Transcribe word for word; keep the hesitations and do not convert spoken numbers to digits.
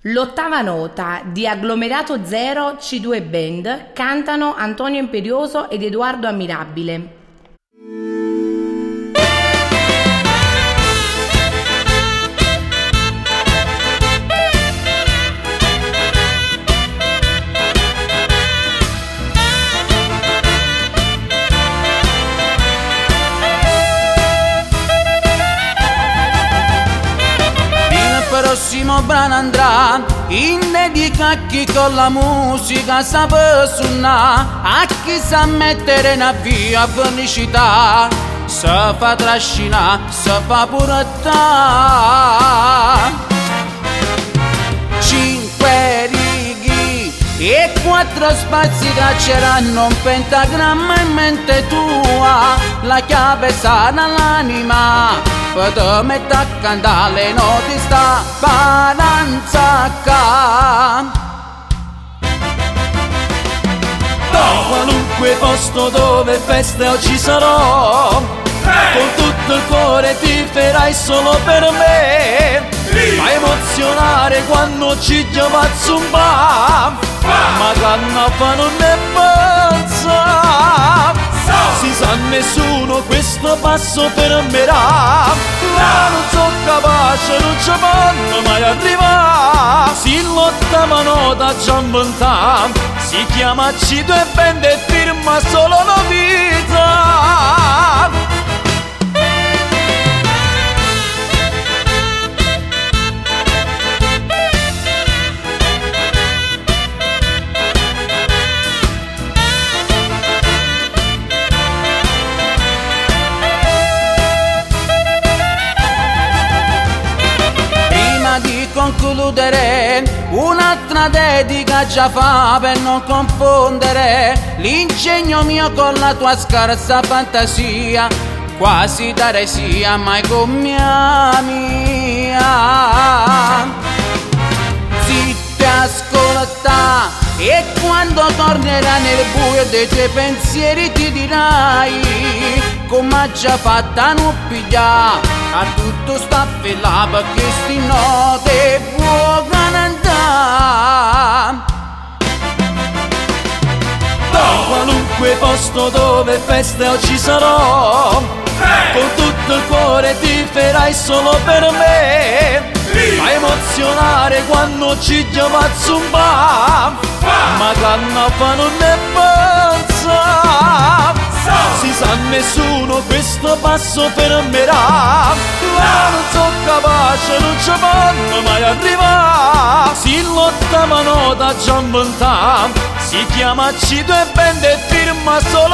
L'ottava nota di Agglomerato Zero C due Band cantano Antonio Imperioso ed Edoardo Ammirabile. Il prossimo brano andrà in dedica a chi con la musica sa suonare, a chi sa mettere in avvio a felicità, se fa trascinare, se fa purettà. Cinque righe e quattro spazi tracceranno un pentagramma in mente tua, la chiave sana l'anima per te mettere a cantare le note sta balanza qua. Da qualunque posto dove feste oggi sarò, con tutto il cuore ti farai solo per me. Fa emozionare quando ci chiama a zumba, ma canna fa non ne pensa. Si sa nessuno questo passo fermerà, ma non so capace, non ci fanno mai arrivare. Si l'ottava nota già inventata, si chiama C due Band e firma solo novità. Di concludere un'altra dedica già fa per non confondere l'ingegno mio con la tua scarsa fantasia, quasi d'eresia mai con mia mia. Zitti ascolta e quando tornerai nel buio dei tuoi pensieri ti dirai come ha già fatta non pigliare, a tutto sta là perché sti note può cantare. Da qualunque posto dove feste oggi sarò, con tutto il cuore ti farai solo per me. Fa emozionare quando ci chiama a zumba, ma canna fa non ne pensa. Si sa nessuno questo passo fermerà, ma non so capace, non ci fanno mai arrivare. Si l'ottava nota già inventata, si chiama C due Band e firma solo